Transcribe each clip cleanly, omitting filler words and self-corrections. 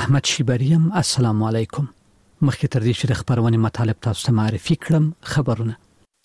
احمد شیبریم. السلام علیکم. مخکې تر دې چې د خبرونې مطالب تاسو ته معرفي کړم، خبرونه.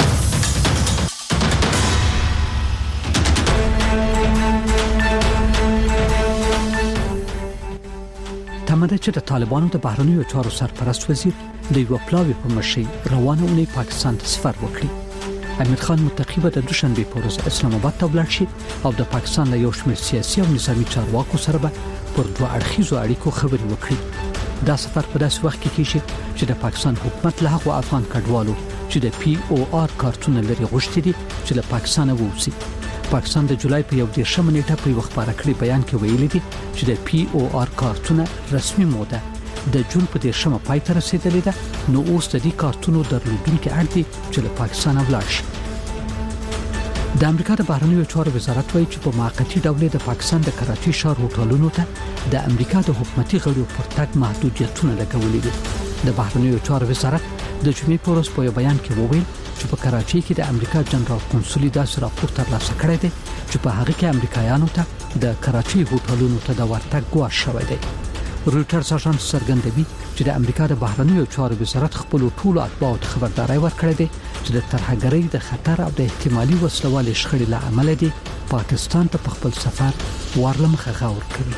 تمده چې د طالبانو د بهرنیو چارو سرپرست وزیر د یو پلاوی په مشرۍ روانه اونۍ پاکستان ته سفر وکړي. امیر خان متقی به د دوشنبه په ورځ اسلام آباد ته ولاړ شي او د پاکستان له یو شمېر سیاسي او نظامي چارواکو سره به پر دوه اړخیزو اړیکو خبرې وکړي. دا سفر په داسې وخت کې کیږي چې د پاکستان حکومت له هغو افغان کډوالو چې د POR کارتونه لري غوښتي دي چې له پاکستان ووځي. پاکستان د جولای په 11 نیټه په یو خبره کړی بیان کې ویلي دي چې د POR کارتونه رسمي موده د جون په 10 پای ته رسیدلې ده، نو اوس د دې کارتونو درلودونکو اړ دي چې له پاکستان ولاړ شي. د امریکا د بهرنیو چارو وزارت وایي چې په موقتی ډول د پاکستان د کراچي ښار هوټلونو ته د امریکا د حکومتي غړو پر تګ محدودیتونه لګولې دي. د بهرنیو چارو وزارت د جمعې په ورځ په یو بیان کې وویل چې په کراچي کې د امریکا جنرال کنسولي داسې راپور ترلاسه کړی دی چې په هغه کې امریکایانو ته د کراچي هوټلونو ته د ورتګ ګواښ شوی دی. رويټرز اژانس څرګندوي چې د امریکا د بهرنیو چارو وزارت خپل ټولو اتباعو ته خبرداري ورکړې ده چې د ترهګرۍ د خطر او د احتمالي وسلوالې شخړې له امله دي پاکستان ته په خپل سفر ورلمخه غور کوي.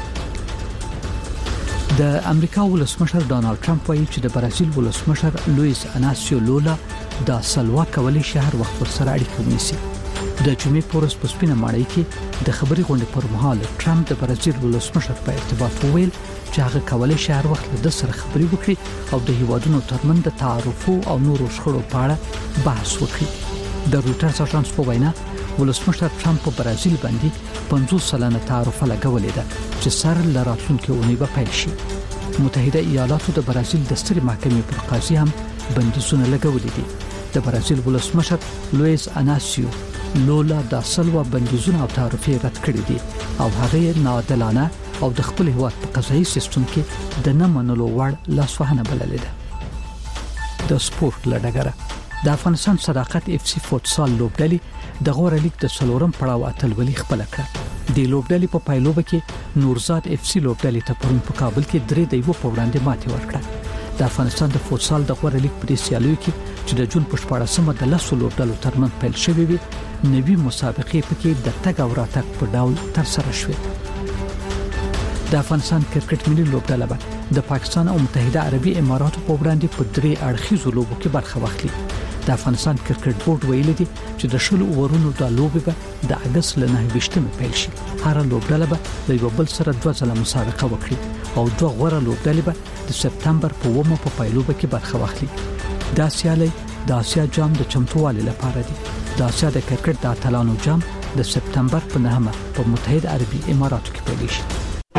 د امریکا ولسمشر ډانلډ ټرمپ وایي چې د برازیل ولسمشر لوئیس اناسیو لولا د سلوا کولې شهر وخت ورسره اړیکه ونیسي. د جمعې په ورځ په سپینه ماڼۍ کې د خبري غونډې پر مهال ټرمپ د برازیل ولسمشر په ارتباط وویل چې هغه کولای شي هر وخت د سره خبري وکړي او د هیوادونو ترمنځ د تعارفو او نورو شخړو په اړه بحث وکړي. د رويټرز اژانس په وینا ولسمشر ټرمپ په برازیل باندې 50 سلنه تعرفه لګولې ده چې سر لراتونکو اونۍ به پیل شي. متحده ایالاتو د برازیل د سترې محکمې پر قاضي هم بندیزونه لګولې دي. د برازیل ولسمشر لوئیس اناسیو لولا د سلوا بندیزونه او تعرفې رد کړې دي او هغه ناعادلانه او د خپل هیواد په قضایي سیستم کې د نه منلو وړ لاسوهنه بللې ده. د سپورت لړګره د افغانستان صداقت FC فوتسال لوبډلې د غوړه لیګ د څلورم پړاو اتلولي خپل کړ. د لوبډلې په پایلوبه کې نورزاد FC لوبډلې ته پرون په کابل کې 3-2 په وړاندې ماتې ورکړه. د افغانستان د فوتسال د غوړه لیګ په سیالیو کې چې د جون په 14مه د 10 لوبډلو ترمنځ پیل شوې وي، نوي مسابقې پکې د تګ او راتګ په ډول تر سره شوې. د افغانستان کرکټ ملي لوبډله به د پاکستان او متحده عربي اماراتو په وړاندې په 3 اړخیزو لوبو کې برخه واخلي. د افغانستان کرکټ بورډ ویلي دی چې د شلو اورونو د لوبې به د اگست له 9 پیل شي. هر لوبډله به د یو بل سره 2 ځله مسابقه وکړي او 2 غوړه لوبډلې به د سپتمبر په 1 په پایلوبه کې برخه واخلي. دا سیالي د آسیا جام د چمتووالي لپاره دی. د آسیا د کرکټ د اتلانو جام د سپتمبر په 9 په متحده عربي اماراتو کې پیل شي.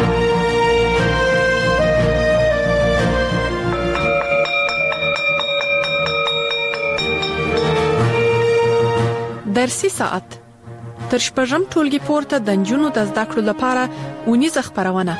درسي ساعت تر شپږم ټولګي پورته د نجونو د زده کړو لپاره اونیزه خبرونه.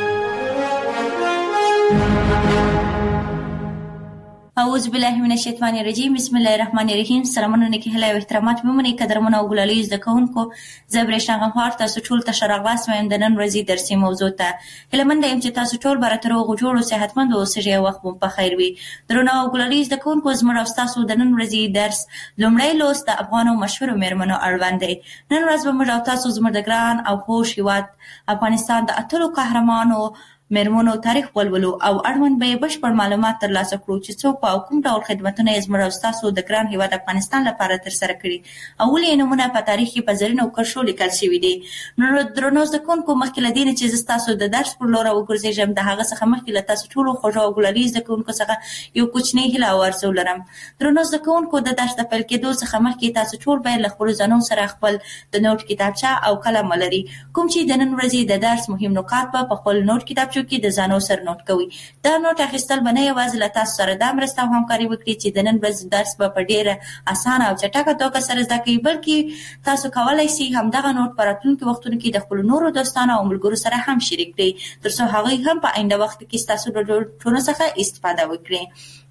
اعوذ بالله من الشیطان الرجیم. بسم الله الرحمن الرحیم. سلامونه کې هلا او احترامات ممنه قدرمنه او ګلالي زده کوونکو زبرشتان غفار تاسو ټول ته شرغلاس وایم د نن ورځې درسي موضوع ته هلمنده يم چې تاسو ټول براتر او جوړو صحتمند او سړي وخت په خیر وي. درنه او ګلالي زده کوونکو زموږ او تاسو د نن ورځې درس لومړی لوست د افغانو مشهور میرمنو اړوند دی. نن ورځ به موږ او تاسو زموږ د ګران او خوش هیواد افغانستان د اتلو قهرمانو میرمنو تاریخ ولولو او اړوند به بشپړ معلومات ترلاسه کړو چې څوک په کوم ډول خدمتونه یې زموږ او تاسو د ګران هیواد افغانستان لپاره تر سره کړي او ولې نمونه په تاریخ کې په زرینو کرښو لیکل شوی دی. نو درنو زده کوونکو مخکې له دې چې تاسو د درس پر لور وګرځئ د هغه څخه مخکې له تاسو ټول خوږ او ګلالي زده کوونکو څخه یو کوچنی هیله او ارزو لرم. درنو زده کوونکو د درس د پیل کېدو څخه مخکې تاسو ټول باید له خپل ځانونو سره خپل د نوٹ کتابچه او قلم ولري. کوم چې د نن ورځې د درس مهم نکات په خپل نوٹ کتابچو کې د ځانو سره نوٹ کوي. دا نوٹ اخیستل بنه یوازې له تاسو سره د مرسته او همکاري وکړي چې د نن ورځ درس په ډیره اسانه او چټکه توګه سره زده کړئ، بلکې تاسو کولای شئ همدغه نوٹ په راتلونکي وختونو کې د خپل نورو دوستانو او ملګرو سره هم شریک کړئ ترڅو هغوی هم په آینده وخت کې تاسو د نوټونو څخه استفاده وکړي.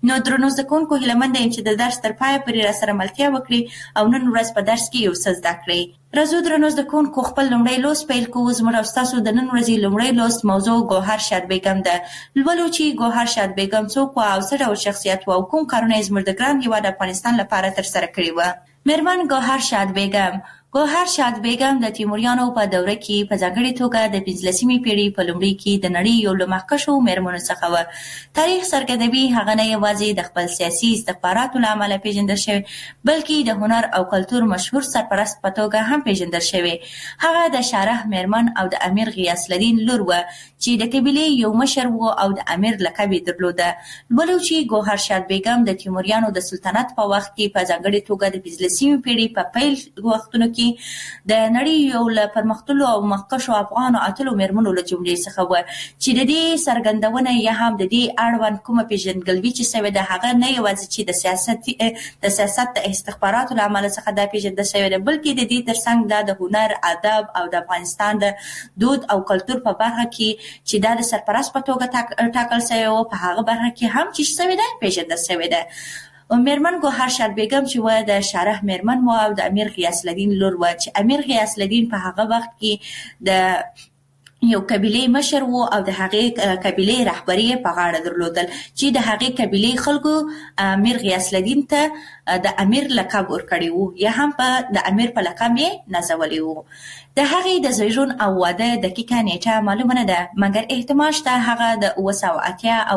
نو درنو زده کوونکو هیله مند یم چې د درس تر پایه پورې راسره ملتیا وکړي او نن ورځ په درس کې یو څه زده کړئ. راځو درنو زده کوونکو خپل لومړی لوست پیل کوو. زموږ او ستاسو د نن ورځې لومړی لوست موضوع ګوهر شاد بیګم ده. لولو چې ګوهر شاد بیګم څوک وه او څه ډول شخصیت وه او کوم کارونه یې زموږ د ګران هېواد افغانستان لپاره ترسره کړي وه. میرمن ګوهر شاد بیګم ګوهر شاد بیګم د تیموریانو په دوره کې په ځانګړې توګه د 15مې پیړۍ په لومړي کې د نړۍ یو له مخکښو میرمنو څخه وه. تاریخ څرګندوي هغه نه یوازې د خپل سیاسي استخباراتو له امله پیژندل شوې بلکې د هنر او کلتور مشهور سرپرست په توګه هم پیژندل شوې. هغه د شارح میرمن او د امیر غیاث الدین لور وه چې د قبیلې یو مشر و او د امیر لقب یې درلوده. لولو چې ګوهر شاد بیګم د تیموریانو د سلطنت په وخت کې په ځانګړې توګه د 15مې پیړۍ په پیل وختونو کې د نړۍ یو له پرمختللو او مخکښو افغان اتلو میرمنو له جملې څخه وه چې د دې څرګندونه یا هم د دې اړوند کومه پیژندګلوي چې شوې ده هغه نه یوازې چې د سیاست د استخباراتو له امله څخه دا پیژندل شوې ده بلکې د دې ترڅنګ دا د هنر، ادب او د افغانستان د دود او کلتور په برخه کې چې دا د سرپرست په توګه ټاکل شوی و په هغه برخه کې هم چې شوې ده پیژندل شوې ده. میرمن ګوهر شاد بیګم چې وه د شارح میرمن وه او د امیر غیاث الدین لور وه چې امیر غیاث الدین په هغه وخت کې د یو قبیلې مشر وو او د هغې قبیلې رهبري په غاړه درلودل چې د هغې قبیلې خلکو امیر غیاث الدین ته د امیر لقب ورکړی وو یا هم په د امیر په لقب یې نازولی وو. د هغې د زیږون او واده دقیقه نیټه معلومه نه ده مګر احتمال شته هغه د 980 او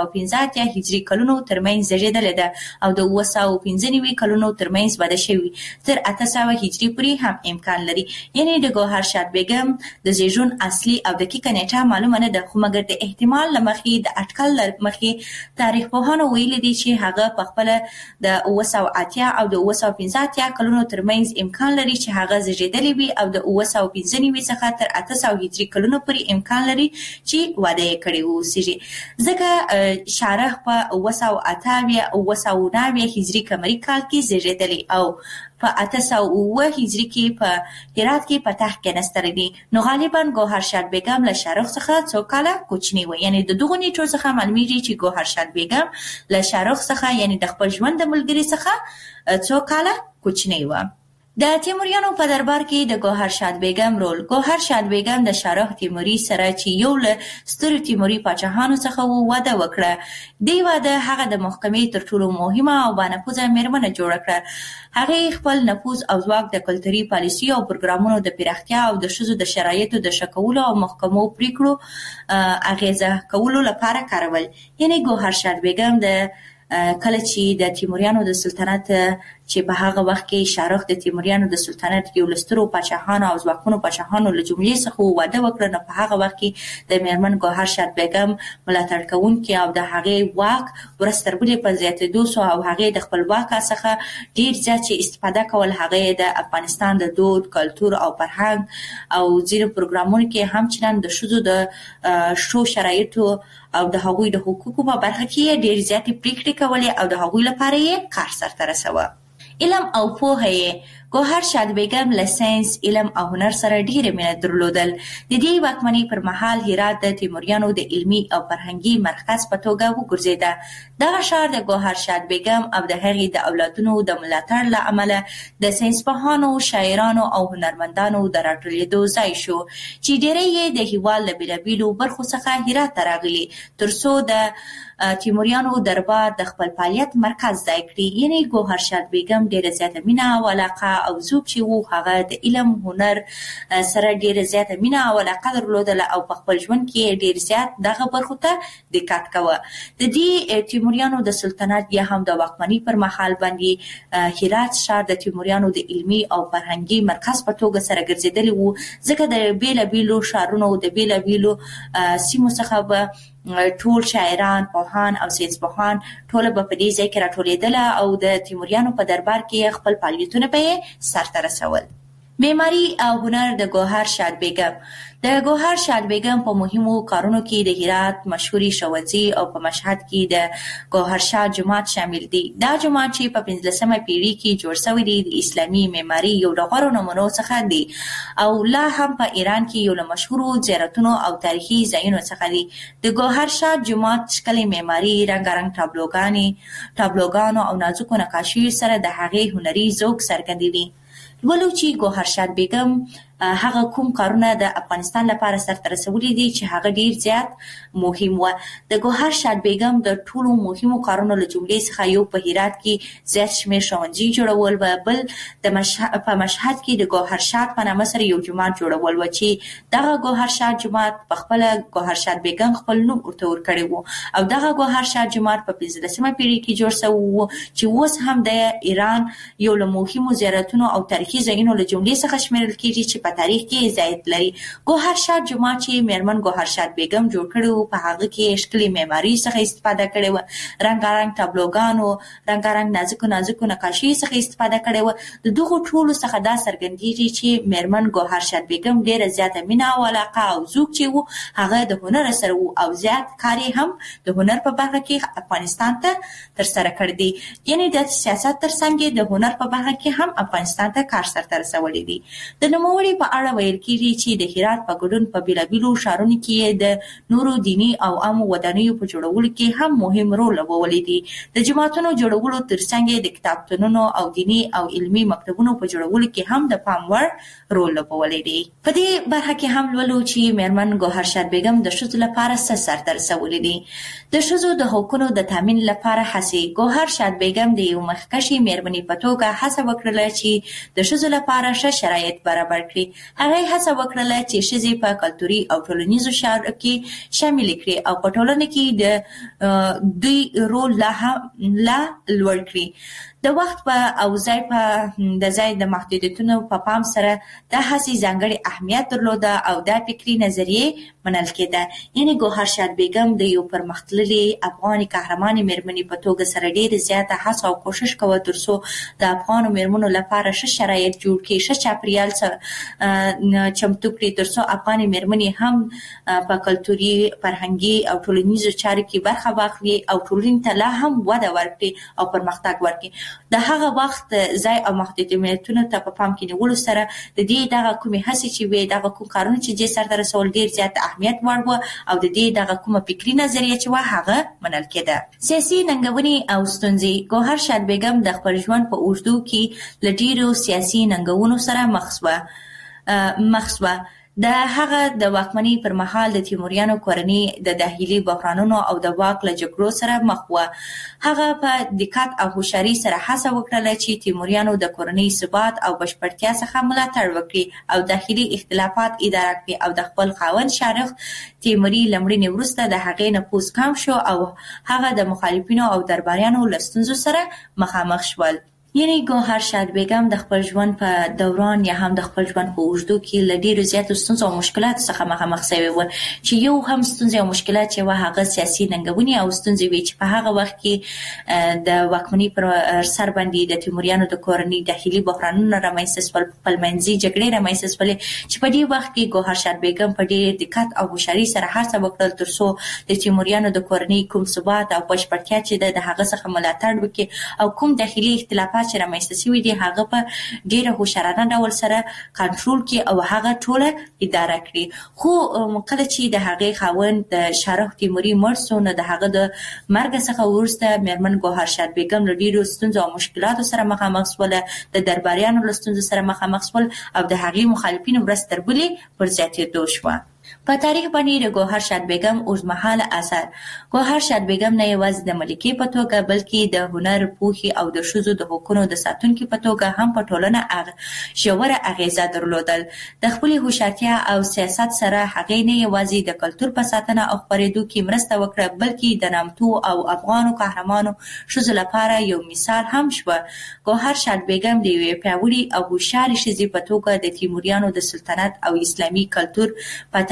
915 هجري کلونو ترمنځ زیږېدلې ده او د 995 کلونو ترمنځ واده شوي تر 800 هجري پورې هم امکان لري. یعنی د ګوهر شاد بیګم د زیږون اصلي او دقیقه نیټه معلومه نه ده خو مګر د احتمال له مخې د اټکل له مخې تاریخ پوهانو ویلي دي چې هغه په خپله د 980 او د 915 کلونو ترمنځ امکان لري چې هغه زیږېدلې وي او د 995 څخه تر 800 هجري کلونو پورې امکان لري چې واده یې کړی واوسېږي ځکه شارح په 988 او 990 هجري قمري کال کې زیږېدلی او په 809 هجري کې په هرات کې په تخت کېناستلی دي. نو غالبا ګوهر شاد بیګم له شارح څخه څو کاله کوچنی وه. یعنی د دغو نیټو څخه معلومیږي چې ګوهر شاد بیګم له شارح څخه یعنی د خپل ژوند د ملګري څخه څو کاله کوچنی وه. د تیموریانو په دربار کې د ګوهر شاد بیګم رول. ګوهر شاد بیګم د شارح تیموري سره چې یو له سترو تیموري پاچاهانو څخه و واده وکړه. دې واده هغه د محکمې تر ټولو مهمه او بانفوذه میرمنه جوړه کړه. هغې خپل نفوذ او ځواک د کلتوري پالیسي او پروګرامونو د پراختیا او د ښځو د شرایطو د ښه کولو او محکمو پریکړو اغیزه کولو لپاره کارول. یعنی ګوهر شاد بیګم د کله چې د تیموریانو د سلطنت چې په هغه وخت کې شارح د تیموریانو د سلطنت یو له سترو پاچاهانو او ځواکمنو پاچاهانو له جملې څخه واده وکړه نو په هغه وخت کې د میرمن ګوهر شاد بیګم ملاتړ کوونکي او د هغې واک ورځ تر بلې په زیاتېدو سو او هغې د خپل واک څخه ډېر زیات چې استفاده کول هغې د افغانستان د دود، کلتور او فرهنګ او ځینو پروګرامونو کې همچنان د ښځو د ښو شرایطو او د هغوی د حقوقو په برخه کې ډېر زیاتې پریکړې کولې او د هغوی لپاره یې کار سرته رسوه. علم او پوهه یې ګوهر شاد بیګم له ساینس، علم او هنر سره ډېره مینه درلودل. د دې واکمنۍ پر مهال هرات د تیموریانو د علمي او فرهنګي مرکز په توګه وګرځېده. دغه ښار د ګوهر شاد بیګم او د هغې د اولادونو د ملاتړ له امله د ساینسپوهانو، شاعرانو او هنرمندانو د راټولېدو ځای شو چې ډېری یې د هېواد له بېلابېلو برخو څخه هرات ته راغلي تر څو د تیموریانو دربار د خپل فعالیت مرکز ځای کړي. یعنی ګوهر شاد بیګم ډېره زیاته مینه او علاقه او ذوق چې وو هغه د علم هنر سره ډېره زیاته مینه او علاقه درلودله او په خپل ژوند کې ډېر زیات دغه برخو ته دقت کوه. د دې تیموریانو د سلطنت یا هم د واکمنۍ پر مهال باندې هرات ښار د تیموریانو د علمي او فرهنګي مرکز په توګه سره ګرځېدلی وو ځکه د بېلابېلو ښارونو د بېلابېلو سیمو څخه به ټول شاعران، پوهان او ساینسپوهان ټوله به په دې ځای کې راټولېدله او د تیموریانو په دربار کې خپل فعالیتونه به یې سرته رسول. معماري او هنر د ګوهر شاد بیگم. د ګوهر شاد بیگم په مهمو کارونو کې د هرات مشهوري ښوونځي او په مشهد کې د ګوهر شاد جومات شامل دي. دا جومات چې په 15مه پیړۍ کې جوړ شوی دی د اسلامي معماري یو د غوره نمونو څخه دی او لا هم په ایران کې یو له مشهورو زیارتونو او تاریخي ځایونو څخه دی. د ګوهر شاد جومات ښکلې معماري، رنګارنګ تابلوګانو او نازکو نقاشیو سره د هغې هنري ذوق څرګندوي. ولو چې ګوهر شاد بیگم هغه کوم کارونه د افغانستان لپاره سرته رسولي دي چې هغه ډیر زیات مهم و. د ګوهر شاد بیگم د ټولو مهمو کارونو له جملې څخه یو په هرات کې زیات شمېر ښوونځي جوړول و، بل په مشهد کې د ګوهر شاد په نامه سره یو جومات جوړول و چې دغه ګوهر شاد جومات په خپل ګوهر شاد بیگم خپل نوم ورته ورکړی و او دغه ګوهر شاد جومات په 15مه پیړۍ کې جوړ شوی و چې اوس هم د ایران یو له مهمو زیارتونو او تاریخي ځایونو له جملې څخه شمیرل کېږي چې په تاریخ کې ځایت لري. ګوهر شاد جومات چې میرمن ګوهر شاد بیگم جوړ کړی و په هغه کې ښکلې معماري څخه استفاده کړې و، رنګارنګ تابلوګانو، رنګارنګ نازکو نقاشي څخه استفاده کړې و. د دغو ټولو څخه دا څرګندېږي چې میرمن ګوهر شاد بیگم ډیره زیاته مینه او علاقه او ذوق چې و هغه د هنر سره و او زیات کار هم د هنر په برخه کې افغانستان ته ترسره کړی دی. یعنی د سیاست ترڅنګ د هنر په برخه کې هم افغانستان ته کار سرته رسولی دی. د نوموړي په اړه ویل کېږي چې د هرات په ګډون په بیلابیلو ښارونو کې د نورو دیني او عامو ودانیو په جوړولو کې هم مهم رول لوبولی دی. د جوماتونو جوړولو ترڅنګ د کتابتونونو او دیني او علمي مکتبونو په جوړولو کې هم د پام وړ رول لوبولی دی. په دې برخه کې هم لولو چې میرمن ګوهر شاد بیگم د ښځو لپاره څه سرته رسولی دی. د ښځو د حقونو د تامین لپاره هڅې. ګوهر شاد بیگم د یو مخکښې میرمنې په توګه هڅه وکړله چې د ښځو لپاره ښه شرایط برابر کړي. هغه هڅه وکړله چې ښځې په کلتوري او ټولنیزو چارو کې شامل کړي او په ټولنه کې د دوی رول لا لوړ کړي. د وخت او ځای د محدودیتونو په پام سره دا هڅې ځانګړي اهمیت درلوده او دا فکري نظریې منل کېده. یعنی ګوهر شاد بیگم د یو پرمختللې افغاني قهرمانې میرمنې په توګه سره ډېرې زیاته هڅه او کوشش کوه ترڅو د افغانو میرمنو لپاره ښه شرایط جوړ کړي، ښه چاپریال چمتو کړي ترڅو افغاني میرمنې هم په کلتوري، فرهنګي او ټولنیزو چارو کې برخه واخلي او ټولنې ته لا هم وده ورکړي او پرمختګ ورکړي. د هغه وخت ځای او محدودیتونو ته په پام کې نیولو سره د دې دغه کومې هڅې چې وې، دغه کوم کارونه چې دې سرته رسول ډېر زیات اهمیت وړ وو او د دې دغه کومه فکري نظریه چې وه هغه منل کېده. سیاسي ننګونې او ستونزې. ګوهر شاد بیگم د خپل ژوند په اوږدو کې له ډېرو سیاسي ننګونو سره مخ شوه. د هغه د واکمنۍ پر مهال د تیموریانو کورنۍ د داخلي بحرانونو او د واک له جګړو سره مخ وه. هغه په دقت او هوښیارۍ سره هڅه وکړله چې تیموریانو د کورنۍ ثبات او بشپړتیا څخه ملاتړ وکړي او داخلي اختلافات اداره کړي او د خپل خاوند شارخ تیموري له مړینې وروسته د هغې نفوذ کم شو او هغه د مخالفینو او درباریانو له ستونزو سره مخامخ شول. یعنی ګوهر شاد بیگم د خپل ژوند په دوران یا هم د خپل ژوند په اوږدو کې له ډېرو زیاتو ستونزو او مشکلاتو څخه مخامخ شوې وه چې یو هم ستونزې او مشکلات چې وه هغه سیاسي ننګونې او ستونزې وې چې په هغه وخت کې د واکمنۍ پر سر باندې د تیموریانو د کورنۍ داخلي بحرانونه رامنځته شول، خپلمنځي جګړې رامنځته شولې چې په دې وخت کې ګوهر شاد بیگم په ډېر دقت او هوښیارۍ سره هڅه وکړل ترڅو د تیموریانو د کورنۍ کوم ثبات او بشپړتیا چې د هغه څخه ملاتړ وکړي او کوم داخلي اختلافات چې رامنځته شوي دي هغه په ډېره هوښیارانه ډول سره کنټرول کړي او هغه ټوله اداره کړي. خو کله چې د هغې خاوند د شارخ تیموري مړ شو نو د هغه د مرګ څخه وروسته میرمن ګوهر شاد بیگم له ډېرو ستونزو او مشکلاتو سره مخامخ شوله، د درباریانو له ستونزو سره مخامخ شول او د هغې مخالفینو ورځ تر بلې پر زیاتېدو شوه. په تاریخ باندې د ګوهر شاد بیگم اوږدمهاله اثر. ګوهر شاد بیگم نه یوازې د ملکې په توګه بلکې د هنر، پوهې او د ښځو د حقونو د ساتونکي په توګه هم په ټولنه ژوره اغیزه درلودل. د خپلې هوښیارتیا او سیاست سره هغې نه یوازې د کلتور په ساتنه او خپرېدو کې مرسته وکړه بلکې د نامتو او افغانو قهرمانو ښځو لپاره یو مثال هم شوه. ګوهر شاد بیگم د یوې پیاوړې او هوښیارې ښځې په توګه د تیموریانو د سلطنت او اسلامي کلتور په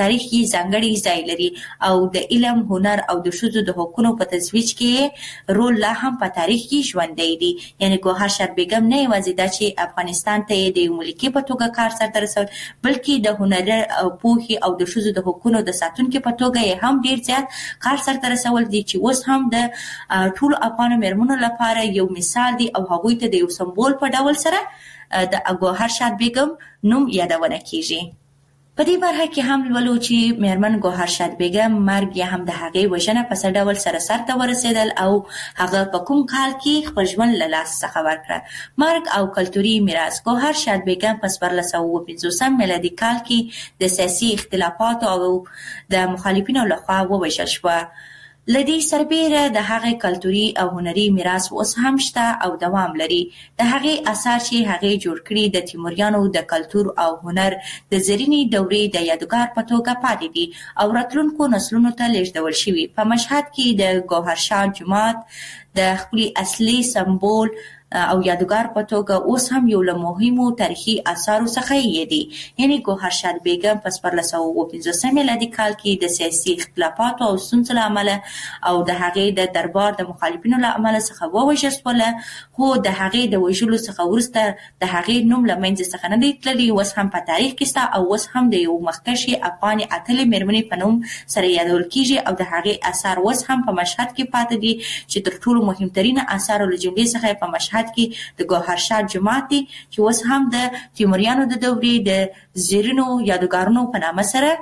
تاریخ کې ځانګړي ځای لري او د علم، هنر او د ښځو د حقوقو په ترویج کې رول لا هم په تاریخ کې ژوندی دی. یعنی ګوهر شاد بیگم نه یوازې دا چې افغانستان ته د ملکی په توګه کار سرته رسول، بلکې د هنر او پوهې او د ښځو د حقوقو د ساتونکو په توګه هم ډیر زیات کار سرته رسول دي چې اوس هم د ټول افغان مېرمنو لپاره یو مثال دی او هغوی ته د یو سمبول په ډول سره د ګوهر شاد بیگم نوم یادونه کیږي. په دې برخه کې هم ولولو چې مېرمن ګوهر شاد بیگم مرګ یا هم د هغې وژنه په څه ډول سرته ورسېدل او هغه په کوم کال کې خپل ژوند له لاس څخه ورکړه. مرګ او کلتوري میراث. ګوهر شاد بیگم په 1450 میلادي کال کې د سیاسي اختلافاتو او د مخالفینو لخوا ووژل شوه. لدی سربیره د هغې کلتوري او هنري میراث اوس هم شته او دوام لري. د هغې اثار چې هغې جوړ کړي د تیموریانو د کلتور او هنر د زرینې دورې د یادګار په توګه پاتې دي او راتلونکو نسلونو ته لیږدول شوي. په مشهد کې د ګوهر شاد جومات د خپل اصلي سمبول او یادګار په توګه اوس هم یو له مهمو تاریخي آثارو څخه یې دی. یعنی ګوهر شاد بیگم په 1450 میلادي کال کې د سیاسي اختلافاتو او ستونزو له امله او د هغې د دربار د مخالفینو له امله څخه ووژل شوله، خو د هغې د وژلو څخه وروسته د هغې نوم له منځه څخه نه دی تللی. اوس هم په تاریخ کې شته او اوس هم د یو مخکښې افغانې اتلې مېرمنې په نوم سره یادول کیږي او د هغې آثار اوس هم په مشهد کې پاتې دي چې تر ټولو مهمترین آثارو له جملې څخه په مشهد کې د ګوهر شاد جومات دی چې اوس هم د تیموریانو د دورې د زرینو یادګارونو په نامه سره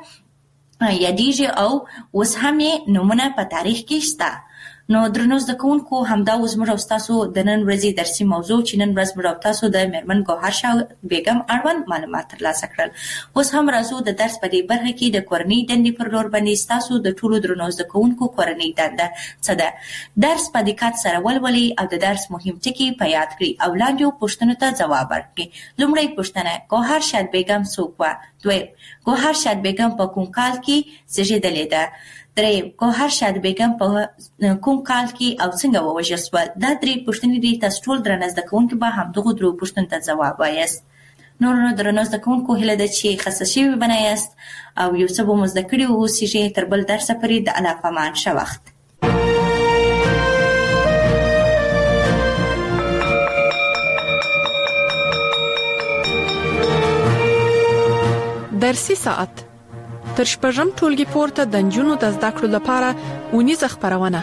یادېږي او اوس هم یې نومونه په تاریخ کې شته. نو درنو زده کوونکو، همدا اوس موږ او ستاسو د نن ورځې درسي موضوع چې نن ورځ موږ او تاسو د مېرمن ګوهر شاد بیگم اړوند معلومات ترلاسه کړل. اوس هم راځو د درس په دې برخه کې د کورنۍ دندې پر لور باندې ستاسو د ټولو درنو زده کوونکو کورنۍ دنده څه ده. درس په دقت سره ولولئ او د درس مهم ټکي په یاد کړئ او لاندې پوښتنو ته ځواب ورکړئ. لومړی پوښتنه: ګوهر شاد بیگم څوک وه؟ دویم: ګوهر شاد بیگم په کوم کال کې زیږېدلې ده؟ دریم: ګوهر شاد بیگم په کوم کال کې او څنګه ووژل شوه؟ دا درې پوښتنې دي. تاسو ټول درنه زده کوونکي به همدغو درو پوښتنو ته ځواب وایاست. نورو درنو زده کوونکو، هیله ده چې خسته شوي به نه یاست او یو څه به مو زده کړي واوسیږئ. تر بل درسه پورې د الله په امان. ښه وخت. درسي ساعت تر شپږم ټولګي پورته د نجونو د زده کړو لپاره اونیزه خپرونه.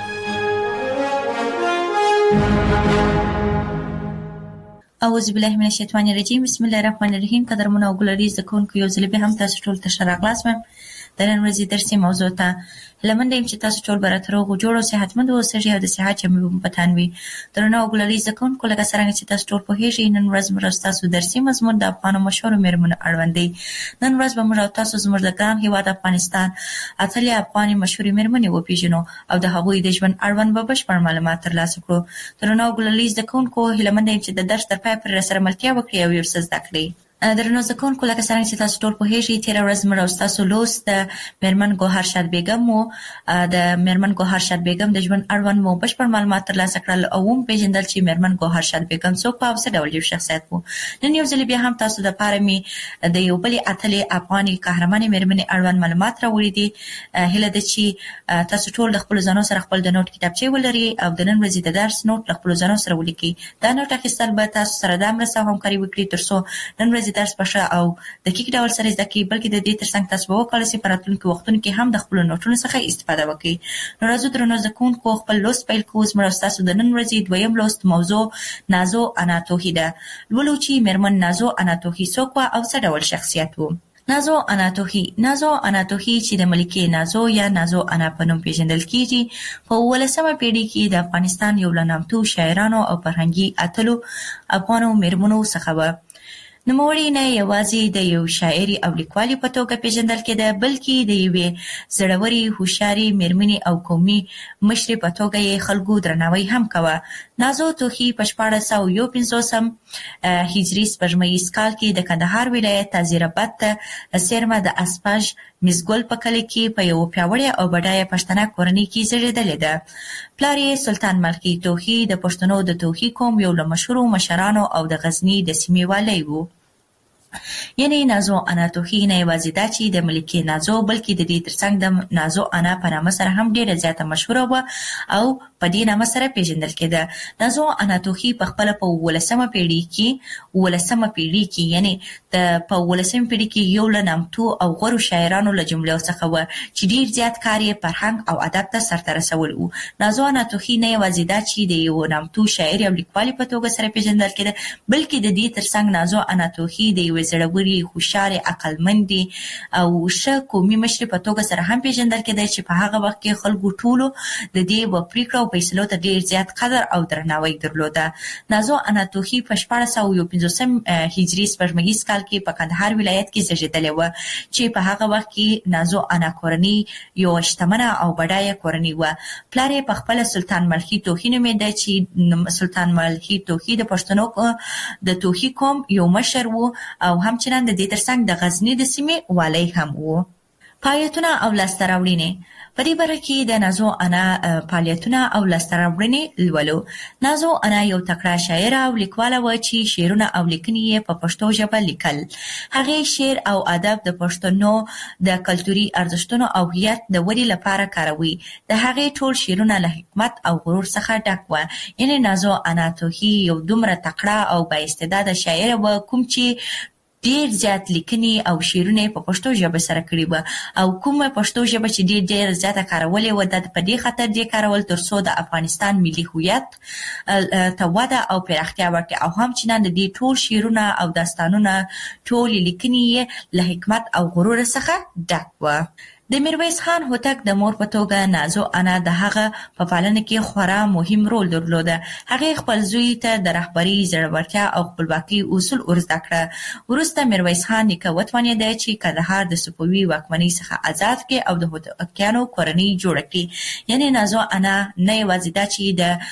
اعوذ بالله من الشیطان الرجیم. بسم الله الرحمن الرحیم. قدرمنو او ګلري زده کوونکو، یو ځل به هم تاسو ټول ته ښه راغلاست. د نن ورځې درسي موضوع ته لمن دیم چې تاسو ټول به راته روغ او جوړ او صحتمند اوسئ او د صحت چمې په تن وي. درنو او ګلري زده کوونکو، لکه څرنګه چې تاسو ټول پوهیږئ، نن ورځ موږ تاسو درسي مضمون د افغانو مشهورو مېرمنو اړوند دی. نن ورځ به موږ تاسو زموږ د ګران هیواد افغانستان اتلې افغاني مشهورې مېرمنې وپېژنو او د هغوی د ژوند اړوند به بشپړ معلومات ترلاسه کړو. درنو او ګلري زده کوونکو، هیله مند یم چې د درس تر پای پورې راسره ملتیا وکړئ او یو څه زده کړئ. درنو زده کوونکو، لکه څرنګه چې تاسو ټول پوهیږئ، تېره ورځ موږ او ستاسو لوست د مېرمن ګوهر شاد بیگم و. د مېرمن ګوهر شاد بیگم د ژوند اړوند مو بشپړ معلومات ترلاسه کړل او وپېژندل چې مېرمن ګوهر شاد بیگم څوک او څه ډول یو شخصیت و. نن یو ځل بیا هم تاسو دپاره مې د یو بلې اتلې افغاني قهرمانې مېرمنې اړوند معلومات راوړي دي. هیله ده چې تاسو ټول د خپلو ځانو سره خپل د نوټ کتابچې ولرئ او د نن ورځې د درس نوټ له خپلو ځانو سره ولیکئ. دا نوټ اخیستل به تاسو سره دا مرسته او همکاري وکړي تر څو نن ورځې درس په ښه او دقیق ډول سره زده کړئ، بلکې د دې ترڅنګ تاسو به وکولای شئ په راتلونکو وختونو کې هم د خپلو نوټونو څخه استفاده وکړئ. نو راځو درنو زده کوونکو، خپل لوست پیل کوو. زموږ ستاسو د نن ورځې دویم لوست موضوع نازو اناتوهي ده. لولو چې مېرمن نازو اناتوهي څوک وه او څه ډول شخصیت و. نازو اناتوهي چې د ملکې نازو یا نازو انا په نوم پیژندل کیږي، په 18مه پیړۍ کې د افغانستان یو له نامتو شاعرانو او فرهنګي اتلو افغانو مېرمنو څخه وه. نوموړې نه یوازې د یو شاعري او لیکوالې په توګه پیژندل کېده، بلکې د یوې زړورې، هوښیارې مېرمنې او قومي مشرې په توګه یې خلکو درناوی هم کوه. نازو توخي په 1451 هجري سپوږمیز کال کې د کندهار ولایت تازیراباد ته څیرمه د اسپاژ مزګل په کلي کې په یوه پیاوړې او بډایه پښتنه کورنۍ کې زیږېدلې ده. پلار یې سلطان ملخي توخي د پښتنو د توخي قوم یو له مشهورو مشرانو او د غزني د سیمې والی و. یعنی نازو انا توخی نه یوازې دا چې د ملکه نازو بلکې د دې ترڅنګ د نازو انا په نامه سره هم ډیره زیاته مشهوره و او په دې نامه سره پیژندل کېده. نازو انا توخی په خپل په 18مه پیړۍ کې یعنی د په 18مه پیړۍ کې یو لنامتو او غوړو شاعرانو له جملو څخه و چې ډیر زیات کار یې فرهنګ او ادب ته سرته رسول و. نازو انا توخی نه یوازې دا چې د یو نامتو شاعر او لیکوال په توګه سره پیژندل کېده بلکې د دې ترڅنګ نازو انا توخی د یو زړوري خوشاله عقلمندي او ښه قومي مشر په توګه سره هم پیژندل کېده چې په هغه وخت کې خلکو ټولو د دې په پریکړو او فیصلو ته ډیر زیات قدر او درناوی درلوده. نازو انا توخی په 1415 هجري سپوږمیز کال کې په کندهار ولایت کې زیږیدلې و چې په هغه وخت کې نازو انا کورنۍ یو شتمنه او بډایه کورنۍ و. پلار یې په خپل سلطان ملخي توخی نومیده چې سلطان ملخي توخی د پښتنو د توخی قوم یو مشر و او همچنان د دې ترڅنګ د غزنی د سیمې والی هم و. فعالیتونه او لاسته راوړنې په دې برخه کې د نازو انا فعالیتونه او لاسته راوړنې لولو. نازو انا یو تکړه شاعر او لیکواله و چې شعرونه او لیکنې یې په پښتو ژبه لیکل. هغه شعر او ادب د پښتنو د کلتوري ارزښتونو او هویت د ودې لپاره کاروي. د هغه ټول شعرونه له حکمت او غرور څخه ډک و. یعنی نازو انا توخی یو دومره تکړه او با استعداده شاعر و کوم چې ډیر زیات لیکنې او شعرونه په پښتو ژبه سره کړي و او کومه پښتو ژبه چې ډیر زیاته کارولې و د په دې خاطر دې کارول ترڅو د افغانستان ملي هویت ته وده او پراختیا ورکړي او همچنان د دې ټول شعرونه او داستانونه ټول لیکنې له حکمت او غرور څخه ډک و. د میرویس خان هوتک د مور په توګه نازو انا د هغه په پالنه کې خورا مهم رول درلوده. هغه خپل زوی ته د رهبري زړورتیا او خپلواکي اصول ورزده کړه. وروسته میرویس خان نیکه وتوانید چې کندهار د صفوي واکمنۍ څخه آزاد کړي او د هوتکیانو کورنۍ جوړه کړي. یعنی نازو انا نه یوازې دا چې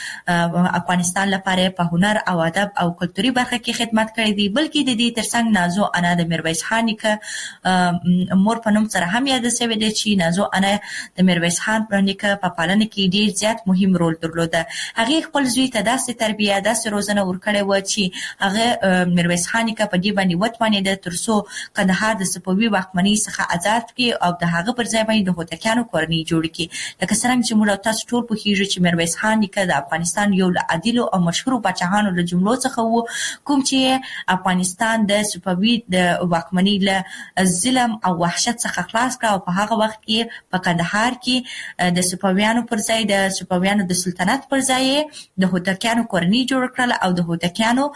د افغانستان لپاره په هنر او ادب او کلتوري برخه کې خدمت کړی دی بلکې د دې ترڅنګ نازو انا د میرویس خان نیکه مور په نوم سره هم یاد شوی چې نازو انا د میرویس خان پر نیکه په پالنه کې ډیر زیات مهم رول درلوده. هغه خپل زوی ته داسې تربیه داسې روزنه ورکړې و چې هغه میرویس خان نیکه په دې باندې وتوانید ترڅو کندهار د صفوي واکمنۍ څخه آزاد کړي او د هغه پر ځای باندې د هوتکیانو کورنۍ جوړ کړي. لکه څنګه چې موږ تاسو ټول پوهیږو چې میرویس خان نیکه د افغانستان یو له عادلو او مشهورو پاچاهانو له جملو څخه و کوم چې افغانستان د صفوي د واکمنۍ له ظلم او وحشت څخه خلاص کړ او په هغه وخت کې په کندهار کې د صفویانو پر ځای د صفویانو د سلطنت پر ځای د هوتکیانو کورنۍ جوړ کړل او د هوتکیانو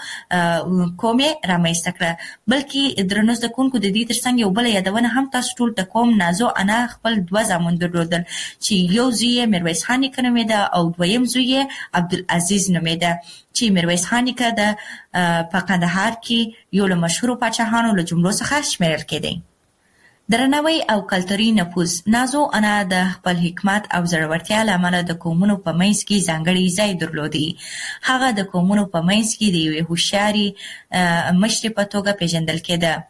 قوم رامنځته کړ. بلکې درنو زده کوونکو د دې ترڅنګ یو بل یادونه هم تاسو ټول ته کوم. نازو انا خپل 2 زامن درلودل چې یو زوی میرویس خان نیکه نومیده او دویم زوی عبدالعزیز نومیده چې میرویس خان نیکه د په کندهار کې یو له مشهورو پاچاهانو له جملو څخه شمیرل کېدی. درناوی او کلتوري نفوذ. نازو انا د خپل حکمت او زړورتیا له امله د قومونو په منځ کې ځانګړی ځای درلودی. هغه د قومونو په منځ کې د یوې هوښیارې مشرې په توګه پیژندل کېده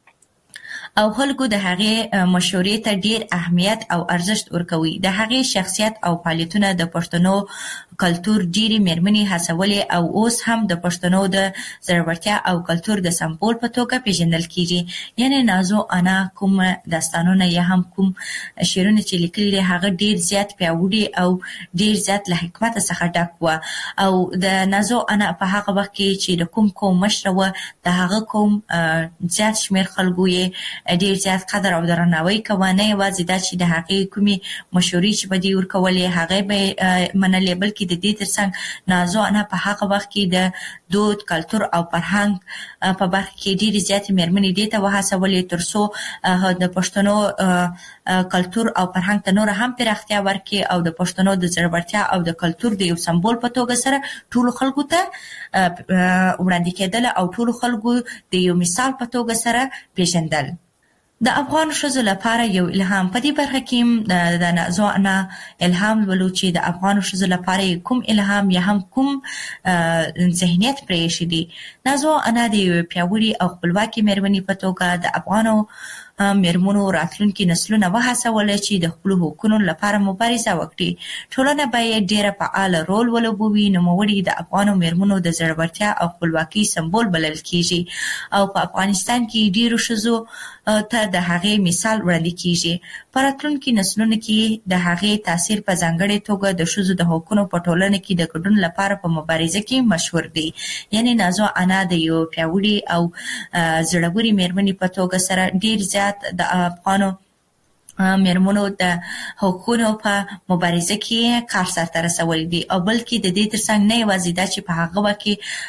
او خلکو د هغې مشورې ته ډیر اهمیت او ارزښت ورکوي. د هغې شخصیت او فعالیتونه د پښتنو کلتور ډیرې میرمنې هڅولې او اوس هم د پښتنو د زړورتیا او کلتور د سمبول په توګه پیژندل کیږي. یعنی نازو انا کوم داستانونه یا هم کوم شعرونه چې لیکلي هغه ډیر زیات پیاوړي او ډیر زیات له حکمت څخه ډک و او د نازو انا په هغه وخت کې چې د کوم قوم مشر و د هغه قوم زیات شمیر خلکو یې ډیر زیات قدر او درناوی کوي. نه یوازې دا چې د هغې کومې مشورې چې به دې ورکولې هغې به منلې بلکې د دې ترڅنګ نازو انا په هغه وخت کې د دود کلتور او فرهنګ په برخه کې ډېرې زیاتې مېرمنې دې ته وهڅولې ترڅو د پښتنو کلتور او فرهنګ ته نور هم پراختیا ورکړي او د پښتنو د زړورتیا او د کلتور د یو سمبول په توګه سره ټولو خلکو ته وړاندې کېدل او ټولو خلکو د یو مثال په توګه سره پیژندل. د افغان ښځو لپاره یو الهام. په دې برخه کې د نازو انا الهام ولو چې د افغان ښځو لپاره کوم الهام یا هم کوم ذهنیت پرې شي دي. نازو انا د پیاوړي او خپلواکي مېرمنې په توګه د افغانو میرمنو راتلونکي نسلونه وهڅول چې د خپل حقوقو لپاره مبارزه وکړي. ټولنه باید ډېر فعال رول ولوبوي. نوموړي د افغان میرمنو د زړورتیا او خپلواکۍ سمبول بلل کیږي او په افغانستان کې ډېرو ښځو ته د هغې مثال وړاندې کیږي. په راتلونکي نسلونو کې د هغې تاثیر په ځانګړې توګه د ښځو د حقوقو په ټولنه کې د ګډون لپاره په مبارزه کې مشهور دی. یعنی نازو انا د یو پیاوړي او زړوري میرمنې په توګه سره ډېر زیات د افغانو میرمنو د حقوقو په مبارزه کې کار سرته رسولی دی او بلکې د دې ترڅنګ نه یوازې دا چې په هغه وخت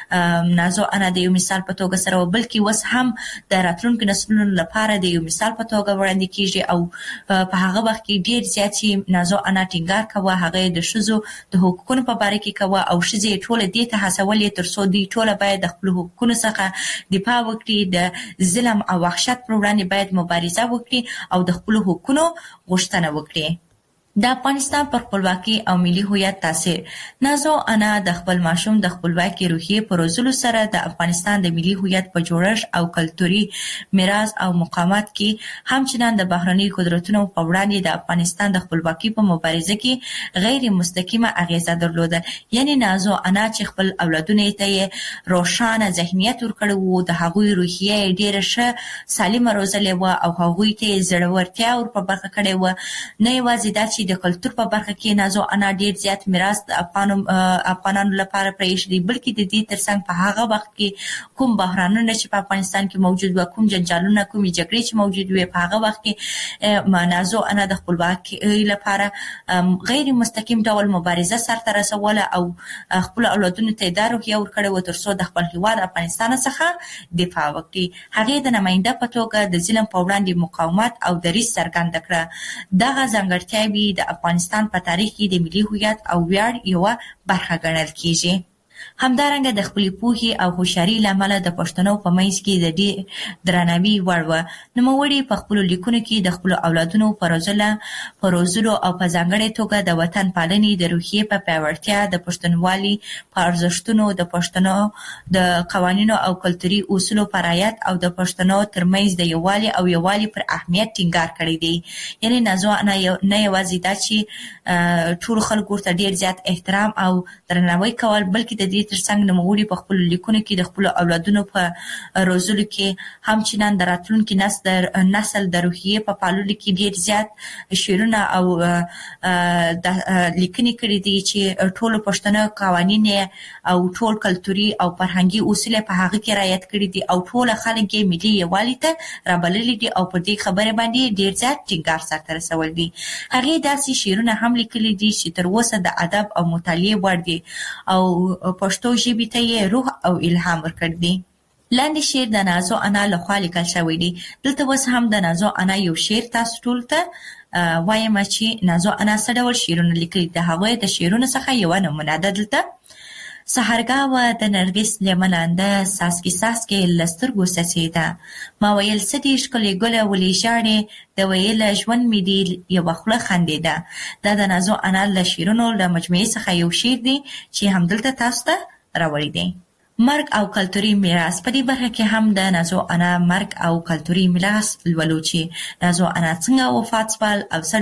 کې نازو انا د یو مثال په توګه سره بلکې اوس هم د راتلونکو نسلونو لپاره د یو مثال په توګه وړاندې کیږي او په هغه وخت کې ډېر زیات چې نازو انا ټینګار کوه هغه د ښځو د حقوقو په اړه کې کوه او ښځې ټول دې ته هڅولې ترڅو دوی ټول باید د خپل حقوقو څخه دفاع وکړي، د ظلم او وحشت پر وړاندې باید مبارزه وکړي او د خپل حقوقو غوښتنه وکړي. د افغانستان پر خپلواکي او ملي هویت تاثیر. نازو انا د خپل ماشوم د خپلواکي روحیې په روزلو سره د افغانستان د ملي هویت په جوړښت او کلتوري میراث او مقاومت کې همچنان د بهرني قدرتونو په وړاندې د افغانستان د خپلواکي په مبارزه کې غیر مستقیمه اغیزه درلوده. یعنی نازو انا چې خپل اولادونو ته روښانه ذهنیت ورکړی وو، د هغوی روحیه ډیره ښه سالمه روزلې وه او هغوی ته زړورتیا ور په برخه کړې وه. نه یوازې دا چې د کلتور په برخه کې نازو انا ډیر زیات میراث د افغانانو لپاره پرېښودی، بلکې د دې ترڅنګ په هغه وخت کې کوم بحرانونه چې په افغانستان کې موجود و، کوم جنجالونه، کومې جګړې چې موجود وي، په هغه وخت کې نازو انا د خپلواکۍ لپاره غیر مستقیم ډول مبارزه سرته رسوله او خپل اولادونو ته دا روحیه ورکړې وه ترڅو د خپل هېواد افغانستان څخه دفاع وکړي. هغې د نماینده په توګه د ظلم په وړاندې مقاومت او دریځ څرګنده کړه. دغه ځانګړتیاوې د افغانستان په تاریخ کې د ملي هویت او ویاړ یوه برخه ګڼل کیږي. همدارنګه د خپلې پوهې او هوښیارۍ له امله د پښتنو په منځ کې د ډېر درناوي وړ وه. نوموړي په خپلو لیکنو کې د خپلو اولادونو په روزلو او په ځانګړې توګه د وطن پالنې د روحیې په پیاوړتیا، د پښتونولۍ په ارزښتونو، د پښتنو د قوانینو او کلتوري اصولو په رعایت او د پښتنو ترمنځ د یووالي پر اهمیت ټینګار کړی دی. یعنې نازو انا نه یوازې دا چې ټولو خلکو ورته ډېر زیات احترام او درناوی کول، بلکې د دې ترڅنګ نوموړي په خپلو لیکنو کې د خپلو اولادونو په روزلو کې همچنان د راتلونکي نسل د روحیې په پاللو کې ډېر زیات شعرونه او لیکنې کړي دي چې ټولو پښتنو قوانین او ټول کلتوري او فرهنګي اصول په هغه کې رعایت کړي دي او ټول خلک یې ملي یووالي ته رابللي دي او په دې خبره باندې ډېر زیات ټینګار سرته رسول دي. هغې داسې شعرونه هم لیکلي دي چې تر اوسه د ادب او مطالعې وړ دي او پښتو ژبې ته یې روح او الهام ورکړی دی. لاندې شعر د نازو انا لخوا لیکل شوی دی. دلته اوس هم د نازو انا یو شعر تاسو ټول ته وایم چې نازو انا څه ډول شعرونه لیکلي. د هغوی د شعرونو څخه یوه نمونه ده دلته. سحرګاوه د نرګس لیمنانده ساسکي ساسکي لسترګو سسیده، ما ویل څه دې ښکلې ګله ولې ژاړې، د ویله ژوند مې دې یوه خوله خندېده. دا د نازو انا له شعرونو له مجموعې څخه یو شعر دی چې همدلته تاسو ته راوړی دی. مرګ او کلتوري میراث. په دې برخه کې هم د نازو انا مرګ او کلتوري میراث لولو چې نازو انا څنګه وفات شول او څه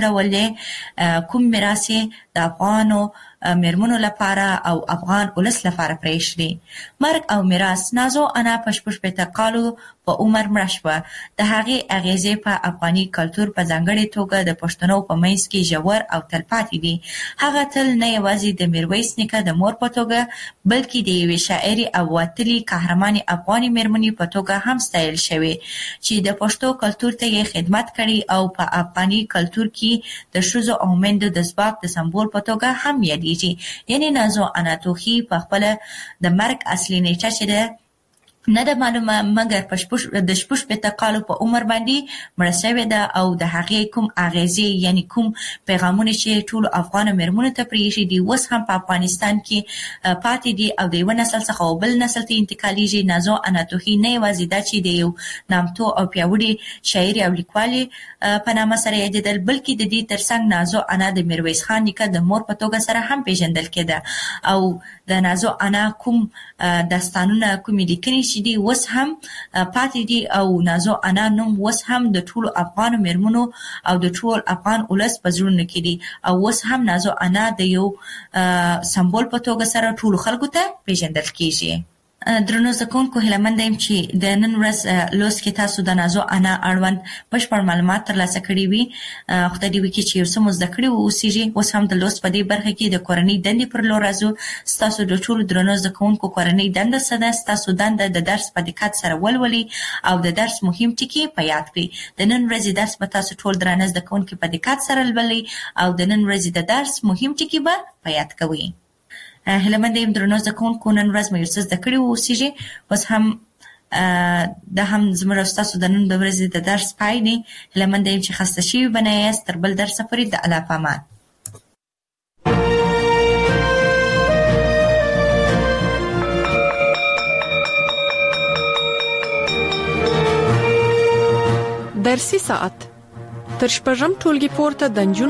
ډول کوم میراث د افغانو میرمنو لپاره او افغان ولس لپاره پرېښودی. مرګ او میراث. نازو انا په 66 کالو په عمر مړه شوه. د هغې اغیزې په افغاني کلتور په ځانګړې توګه د پښتنو په منځ کې ژور او تلپاتې دي. هغه تل نه یوازې د میرویس نیکه د مور په توګه بلکې د یوې شاعرې او وتلې قهرمانې افغاني میرمنې په توګه هم ستایل شوې چې د پښتو کلتور ته یې خدمت کړی او په افغاني کلتور کې د ښځو او میندو د ځواک د سمبول په توګه هم یادېږي. یعنی نازو انا توخی په خپله د مرګ اصلي نیټه چې ده نه ده معلومه، مګر د 66 کالو په عمر باندې مړه شوې ده او د هغې کوم اغیزې یعنی کوم پیغامونه چې ټولو افغانو میرمنو ته پرېښي دي اوس هم په افغانستان کې پاتې دي او د یوه نسل څخه او بل نسل ته انتقالیږي. نازو انا توخی نه یوازې دا چې د یو نامتو او پیاوړي شاعرې او لیکوالې په نامه سره یادېدل، بلکې د دې ترڅنګ نازو انا د میرویس خان نیکه د مور په توګه سره هم پیژندل کېده او د نازو انا کوم داستانونه، کومې لیکنې چې چې دی وس هم پاتې دي او نازو انا نوم وس هم د ټولو افغان مرمنو او د ټول افغان ولس په زړونو کې دي او وس هم نازو انا د یو سمبول په توګه سره ټولو خلکو ته پیژندل کیږي. درنو زکونکو هیلمند یم چې د نن ورځ لوست کې تاسو د نازو انا اړوند بشپړ معلومات ترلاسه کړي وي. خدای دې وکړي چې یو څه مو زده کړي اوسېږي. اوس هم د لوست په دې برخه کې د کورنۍ دندې پر لور راځو. ستاسو د ټولو درنو زکونکو کورنۍ دنده څه ده؟ ستاسو دنده د درس په دقت سره ولولئ او د درس مهم ټکي په یاد کړئ. د نن ورځې درس به تاسو ټول درنه زکونکو په دقت سره لولئ او د نن ورځې د درس مهم ټکي به په یاد کوئ. هیلمند یم درنو زکونکو نن ورځ مې یو څه زده کړي اوسېږي. اوس هم د هم زموږ ستاسو د نن د ورځې د درس پای دی. هیلمند یم چې خسته شوي به نه یاست. تر بل درسه پورې د الله په امان. درسي ساعت تر شپږم ټولګي پورته د